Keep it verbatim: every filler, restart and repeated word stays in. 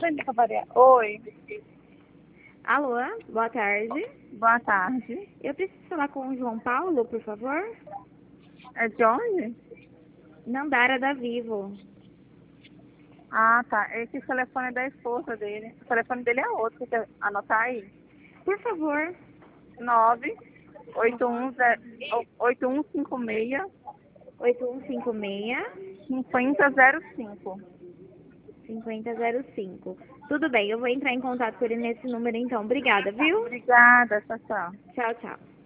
atender pra variar. Oi, Alô, boa tarde. boa tarde. Eu preciso falar com o João Paulo, por favor? É de onde? Nandara da Vivo. Ah, tá. Esse telefone é da esposa dele. O telefone dele é outro, você quer anotar aí? Por favor. nove oito um zero oito um cinco seis oito um cinco seis, cinco zero zero cinco. cinco zero zero cinco. Tudo bem, eu vou entrar em contato com ele nesse número então. Obrigada, viu? Obrigada, tchau, tchau. Tchau, tchau.